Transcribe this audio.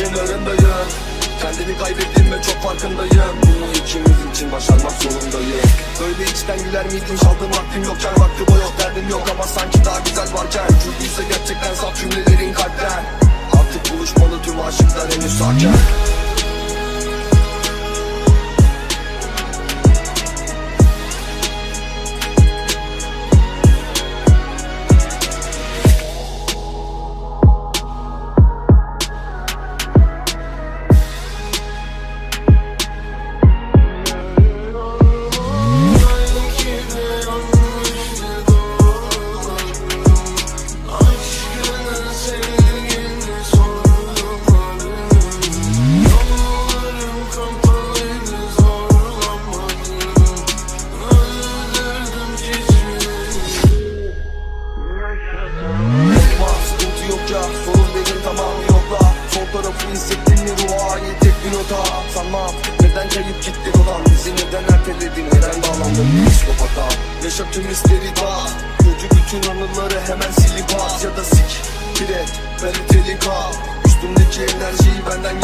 kenarındayım. Kendimi kaybettim ve çok farkındayım. Bunu ikimiz için başarmak zorundayım. Böyle içten güler miydim, çaldığım vaktim yokken. Vakti boy yok, derdim yok ama sanki daha güzel varken. Ucuysa gerçekten saf cümlelerin kalpten. Artık buluşmalı tüm aşıklar henüz sakin. Sorun benim tamamı yokla. Sol tarafı hissettin mi ruha ait tek bir nota. Sanmam neden kayıp gitti olan. Bizi neden erteledin, neden bağlandın psikopata. Yaşa tüm hisleri dağıt. Kötü bütün anıları hemen silip at. Ya da sik direkt kaliteli kal. Üstümdeki enerjiyi benden